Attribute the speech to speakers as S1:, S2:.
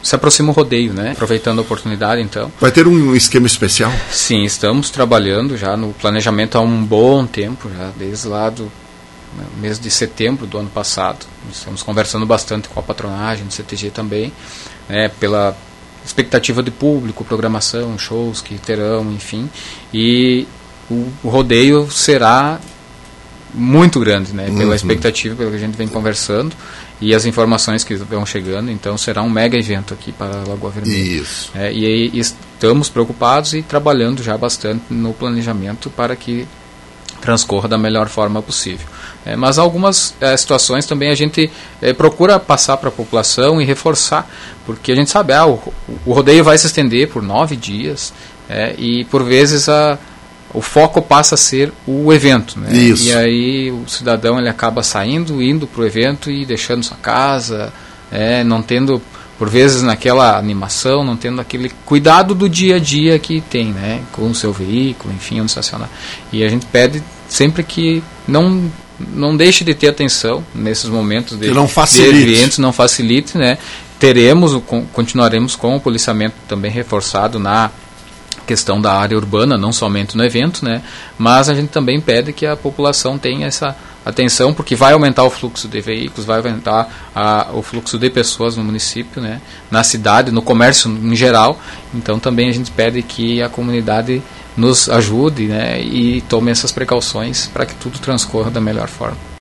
S1: se aproxima o rodeio, né? Aproveitando a oportunidade, então.
S2: Vai ter um esquema especial?
S1: Sim, estamos trabalhando já no planejamento há um bom tempo, já desde lá do mês de setembro do ano passado. Estamos conversando bastante com a patronagem do CTG também, né, pela expectativa de público, programação, shows que terão, enfim. E o rodeio será muito grande, né, pela expectativa, pelo que a gente vem conversando e as informações que vão chegando. Então será um mega evento aqui para a Lagoa Vermelha.
S2: Isso.
S1: E aí estamos preocupados e trabalhando já bastante no planejamento para que transcorra da melhor forma possível. Mas algumas situações também a gente procura passar para a população e reforçar, porque a gente sabe, o rodeio vai se estender por 9 dias, e por vezes o foco passa a ser o evento, né?
S2: Isso.
S1: E aí o cidadão ele acaba indo para o evento e deixando sua casa, não tendo, por vezes, naquela animação, não tendo aquele cuidado do dia a dia que tem, né, com o seu veículo, enfim, onde estacionar. E a gente pede sempre que não deixe de ter atenção nesses momentos de eventos, não facilite, né? Continuaremos com o policiamento também reforçado na questão da área urbana, não somente no evento, né? Mas a gente também pede que a população tenha essa atenção, porque vai aumentar o fluxo de veículos, vai aumentar o fluxo de pessoas no município, né? Na cidade, no comércio em geral. Então também a gente pede que a comunidade nos ajude, né, e tome essas precauções para que tudo transcorra da melhor forma.